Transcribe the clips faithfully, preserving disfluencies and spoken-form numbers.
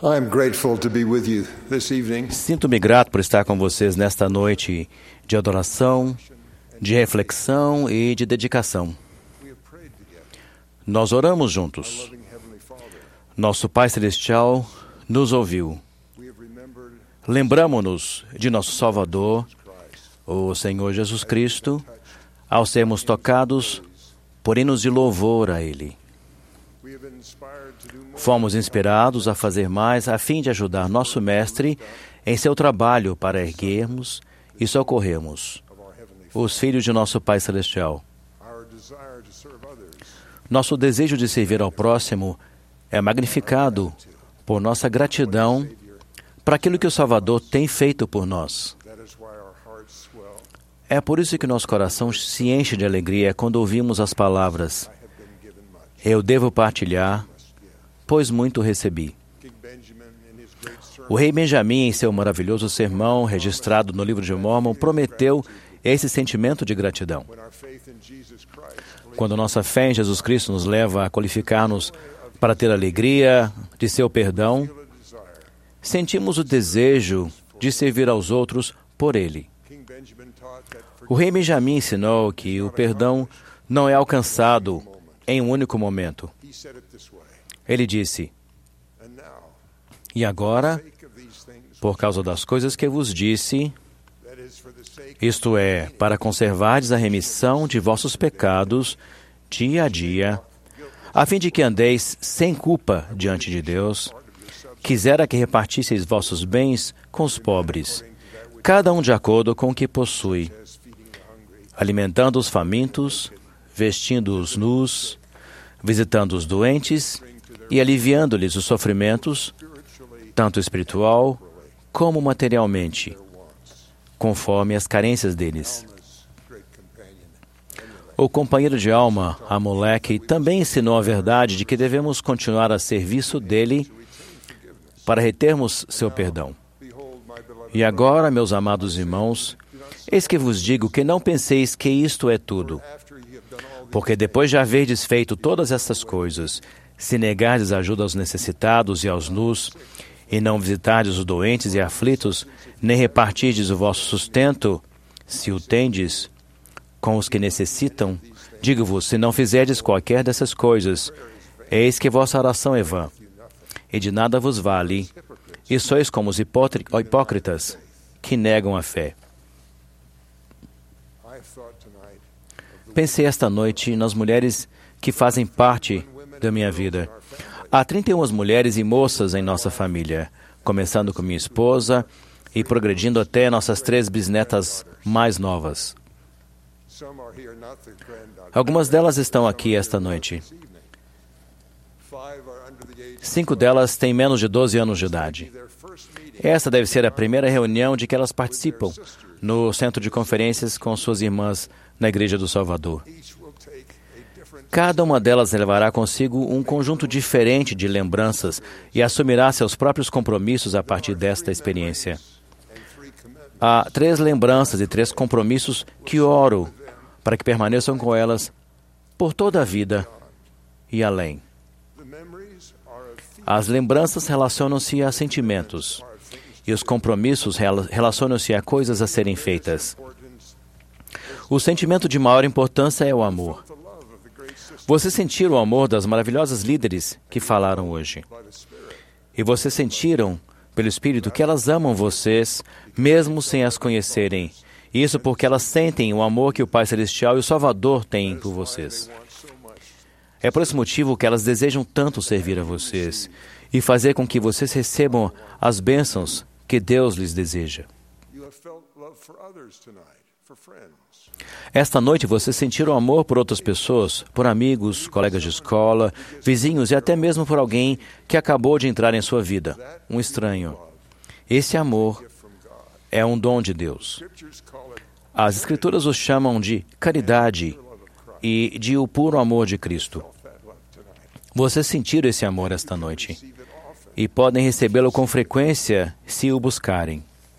I'm grateful to be with you this evening. Sinto-me grato por estar com vocês nesta noite de adoração, de reflexão e de dedicação. Nós oramos juntos. Nosso Pai Celestial nos ouviu. Lembramo-nos de nosso Salvador, o Senhor Jesus Cristo, ao sermos tocados por hinos de louvor a Ele. Fomos inspirados a fazer mais a fim de ajudar nosso Mestre em seu trabalho para erguermos e socorrermos os filhos de nosso Pai Celestial. Nosso desejo de servir ao próximo é magnificado por nossa gratidão para aquilo que o Salvador tem feito por nós. É por isso que nosso coração se enche de alegria quando ouvimos as palavras: eu devo partilhar, pois muito recebi. O rei Benjamim, em seu maravilhoso sermão registrado no livro de Mórmon, prometeu esse sentimento de gratidão. Quando nossa fé em Jesus Cristo nos leva a qualificar-nos para ter alegria de seu perdão, sentimos o desejo de servir aos outros por Ele. O rei Benjamim ensinou que o perdão não é alcançado em um único momento. Ele disse: e agora, por causa das coisas que vos disse, isto é, para conservardes a remissão de vossos pecados dia a dia, a fim de que andeis sem culpa diante de Deus, quisera que repartisseis vossos bens com os pobres, cada um de acordo com o que possui, alimentando os famintos, vestindo os nus, visitando os doentes e aliviando-lhes os sofrimentos, tanto espiritual como materialmente, conforme as carências deles. O companheiro de alma, Amaleque, também ensinou a verdade de que devemos continuar a serviço dele para retermos seu perdão. E agora, meus amados irmãos, eis que vos digo que não penseis que isto é tudo. Porque depois de haverdes feito todas estas coisas, se negardes ajuda aos necessitados e aos nus, e não visitardes os doentes e aflitos, nem repartirdes o vosso sustento, se o tendes, com os que necessitam, digo-vos, se não fizerdes qualquer dessas coisas, eis que vossa oração é vã, e de nada vos vale, e sois como os hipócritas que negam a fé. Pensei esta noite nas mulheres que fazem parte da minha vida. Há trinta e uma mulheres e moças em nossa família, começando com minha esposa e progredindo até nossas três bisnetas mais novas. Algumas delas estão aqui esta noite. Cinco delas têm menos de doze anos de idade. Esta deve ser a primeira reunião de que elas participam no centro de conferências com suas irmãs na Igreja do Salvador. Cada uma delas levará consigo um conjunto diferente de lembranças e assumirá seus próprios compromissos a partir desta experiência. Há três lembranças e três compromissos que oro para que permaneçam com elas por toda a vida e além. As lembranças relacionam-se a sentimentos e os compromissos relacionam-se a coisas a serem feitas. O sentimento de maior importância é o amor. Vocês sentiram o amor das maravilhosas líderes que falaram hoje. E vocês sentiram, pelo Espírito, que elas amam vocês, mesmo sem as conhecerem. Isso porque elas sentem o amor que o Pai Celestial e o Salvador têm por vocês. É por esse motivo que elas desejam tanto servir a vocês e fazer com que vocês recebam as bênçãos que Deus lhes deseja. Esta noite vocês sentiram amor por outras pessoas, por amigos, colegas de escola, vizinhos e até mesmo por alguém que acabou de entrar em sua vida, um estranho. Esse amor é um dom de Deus. As Escrituras o chamam de caridade e de o puro amor de Cristo. Vocês sentiram esse amor esta noite e podem recebê-lo com frequência se o buscarem.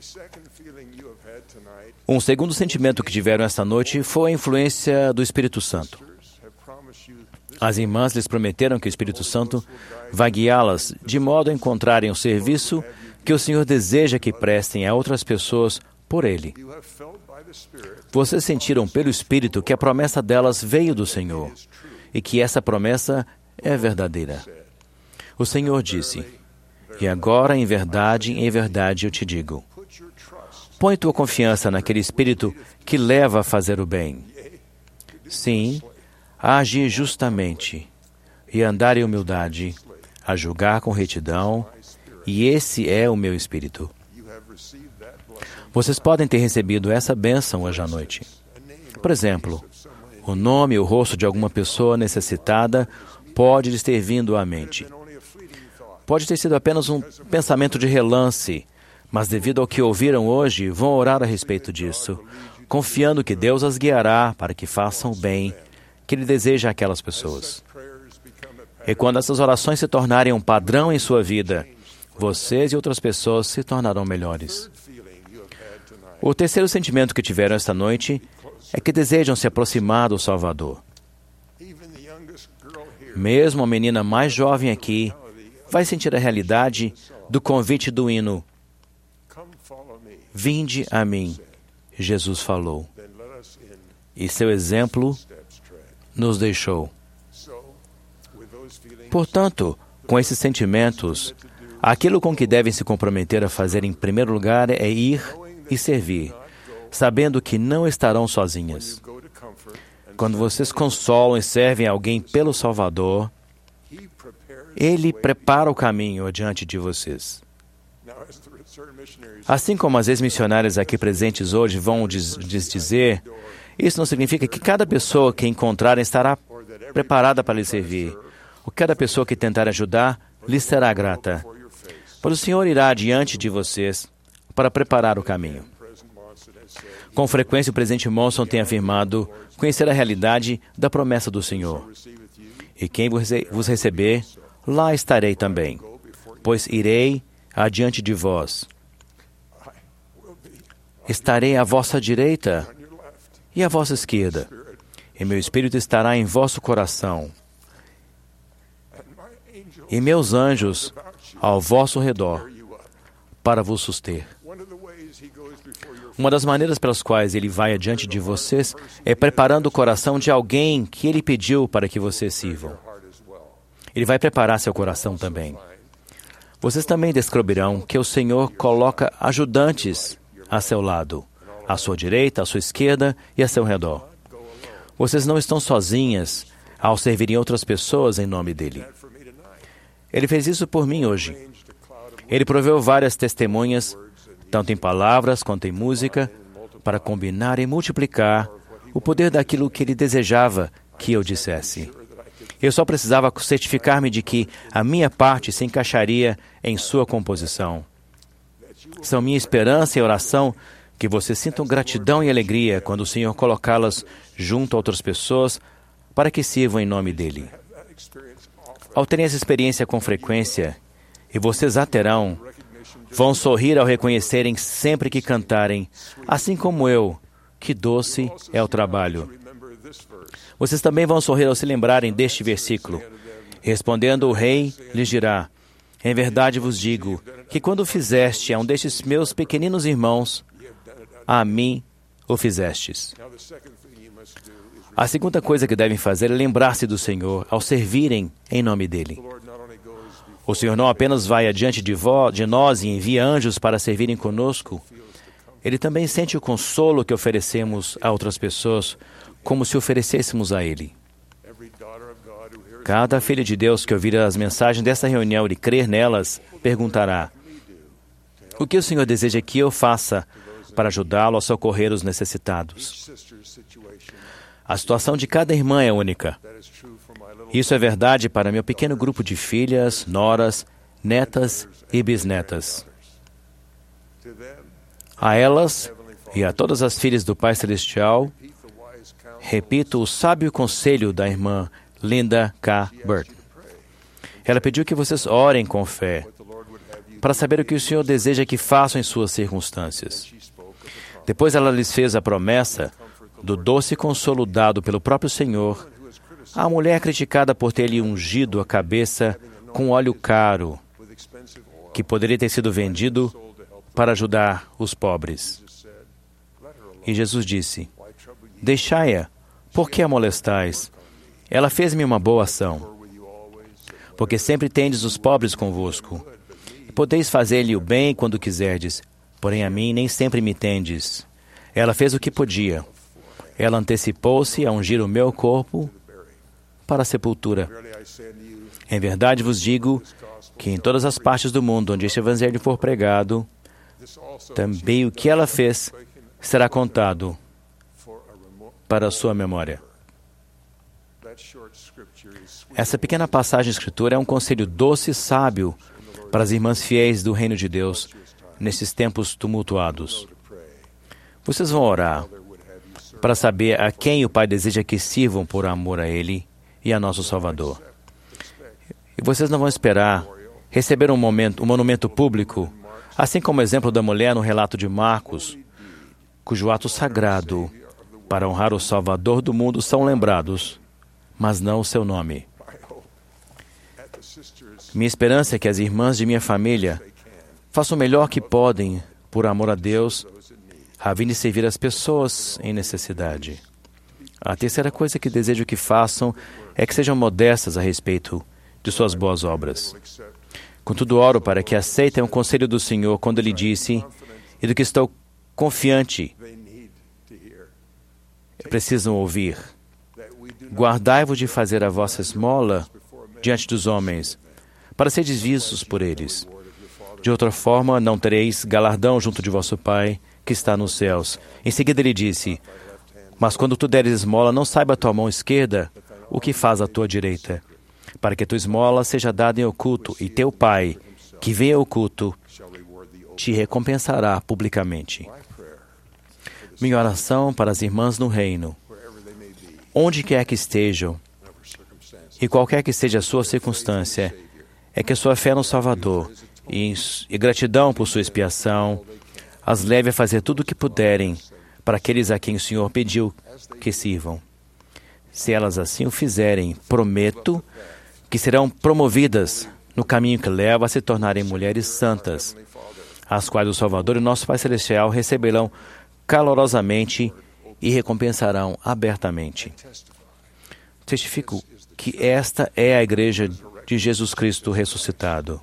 Um segundo sentimento que tiveram esta noite foi a influência do Espírito Santo. As irmãs lhes prometeram que o Espírito Santo vai guiá-las de modo a encontrarem o serviço que o Senhor deseja que prestem a outras pessoas por Ele. Vocês sentiram pelo Espírito que a promessa delas veio do Senhor e que essa promessa é verdadeira. O Senhor disse: "E agora, em verdade, em verdade eu te digo, põe tua confiança naquele Espírito que leva a fazer o bem. Sim, a agir justamente e andar em humildade, a julgar com retidão, e esse é o meu Espírito." Vocês podem ter recebido essa bênção hoje à noite. Por exemplo, o nome e o rosto de alguma pessoa necessitada pode lhes ter vindo à mente. Pode ter sido apenas um pensamento de relance, mas devido ao que ouviram hoje, vão orar a respeito disso, confiando que Deus as guiará para que façam o bem que Ele deseja àquelas pessoas. E quando essas orações se tornarem um padrão em sua vida, vocês e outras pessoas se tornarão melhores. O terceiro sentimento que tiveram esta noite é que desejam se aproximar do Salvador. Mesmo a menina mais jovem aqui vai sentir a realidade do convite do hino: "Vinde a mim", Jesus falou. E seu exemplo nos deixou. Portanto, com esses sentimentos, aquilo com que devem se comprometer a fazer em primeiro lugar é ir e servir, sabendo que não estarão sozinhas. Quando vocês consolam e servem alguém pelo Salvador, Ele prepara o caminho adiante de vocês. Assim como as ex-missionárias aqui presentes hoje vão lhes dizer, isso não significa que cada pessoa que encontrarem estará preparada para lhe servir, ou cada pessoa que tentar ajudar lhes será grata. Pois o Senhor irá adiante de vocês para preparar o caminho. Com frequência, o presidente Monson tem afirmado conhecer a realidade da promessa do Senhor. E quem vos receber, lá estarei também, pois irei adiante de vós. Estarei à vossa direita e à vossa esquerda, e meu Espírito estará em vosso coração, e meus anjos ao vosso redor, para vos suster. Uma das maneiras pelas quais Ele vai adiante de vocês é preparando o coração de alguém que Ele pediu para que vocês sirvam. Ele vai preparar seu coração também. Vocês também descobrirão que o Senhor coloca ajudantes a seu lado, à sua direita, à sua esquerda e a seu redor. Vocês não estão sozinhas ao servirem outras pessoas em nome dEle. Ele fez isso por mim hoje. Ele proveu várias testemunhas, tanto em palavras quanto em música, para combinar e multiplicar o poder daquilo que Ele desejava que eu dissesse. Eu só precisava certificar-me de que a minha parte se encaixaria em sua composição. São minha esperança e oração que vocês sintam gratidão e alegria quando o Senhor colocá-las junto a outras pessoas para que sirvam em nome dEle. Ao terem essa experiência com frequência, e vocês a terão, vão sorrir ao reconhecerem sempre que cantarem, assim como eu, que doce é o trabalho. Vocês também vão sorrir ao se lembrarem deste versículo. Respondendo o rei, lhes dirá: "Em verdade vos digo, que quando fizeste a um destes meus pequeninos irmãos, a mim o fizestes." A segunda coisa que devem fazer é lembrar-se do Senhor ao servirem em nome dEle. O Senhor não apenas vai adiante de, vós, de nós e envia anjos para servirem conosco, Ele também sente o consolo que oferecemos a outras pessoas, como se oferecêssemos a Ele. Cada filho de Deus que ouvir as mensagens desta reunião e crer nelas, perguntará: "O que o Senhor deseja que eu faça para ajudá-lo a socorrer os necessitados?" A situação de cada irmã é única. Isso é verdade para meu pequeno grupo de filhas, noras, netas e bisnetas. A elas e a todas as filhas do Pai Celestial, repito o sábio conselho da irmã Linda K. Burton. Ela pediu que vocês orem com fé, para saber o que o Senhor deseja que façam em suas circunstâncias. Depois ela lhes fez a promessa do doce consolo dado pelo próprio Senhor A mulher criticada por ter lhe ungido a cabeça com óleo caro, que poderia ter sido vendido para ajudar os pobres. E Jesus disse: deixai-a, por que a molestais? Ela fez-me uma boa ação. Porque sempre tendes os pobres convosco. Podeis fazer-lhe o bem quando quiserdes, porém a mim nem sempre me tendes. Ela fez o que podia. Ela antecipou-se a ungir o meu corpo para a sepultura. Em verdade vos digo que em todas as partes do mundo onde este evangelho for pregado, também o que ela fez será contado para a sua memória. Essa pequena passagem de Escritura é um conselho doce e sábio para as irmãs fiéis do Reino de Deus nesses tempos tumultuados. Vocês vão orar para saber a quem o Pai deseja que sirvam por amor a Ele e a nosso Salvador. E vocês não vão esperar receber um, momento, um monumento público, assim como o exemplo da mulher no relato de Marcos, cujo ato sagrado para honrar o Salvador do mundo são lembrados, mas não o seu nome. Minha esperança é que as irmãs de minha família façam o melhor que podem por amor a Deus, a fim de servir as pessoas em necessidade. A terceira coisa que desejo que façam é que sejam modestas a respeito de suas boas obras. Contudo, oro para que aceitem o conselho do Senhor quando Ele disse, e do que estou confiante, precisam ouvir: guardai-vos de fazer a vossa esmola diante dos homens, para seres vistos por eles. De outra forma, não tereis galardão junto de vosso Pai, que está nos céus. Em seguida ele disse: mas quando tu deres esmola, não saiba a tua mão esquerda o que faz a tua direita, para que a tua esmola seja dada em oculto, e teu Pai, que vem em oculto, te recompensará publicamente. Minha oração para as irmãs no reino, onde quer que estejam, e qualquer que seja a sua circunstância, é que a sua fé no Salvador e, e gratidão por sua expiação as leve a fazer tudo o que puderem para aqueles a quem o Senhor pediu que sirvam. Se elas assim o fizerem, prometo que serão promovidas no caminho que leva a se tornarem mulheres santas, as quais o Salvador e nosso Pai Celestial receberão calorosamente e recompensarão abertamente. Testifico que esta é a Igreja de Jesus Cristo ressuscitado.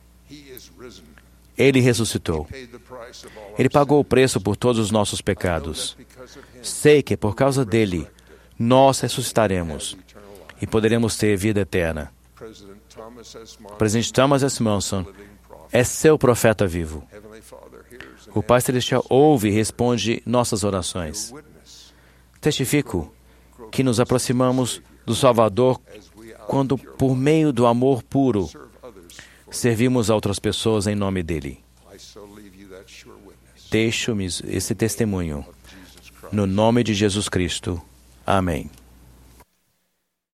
Ele ressuscitou. Ele pagou o preço por todos os nossos pecados. Sei que por causa dele, nós ressuscitaremos e poderemos ter vida eterna. O presidente Thomas S. Monson é seu profeta vivo. O Pai Celestial ouve e responde nossas orações. Testifico que nos aproximamos do Salvador quando, por meio do amor puro, servimos a outras pessoas em nome dele. Deixo-me esse testemunho. No nome de Jesus Cristo. Amém.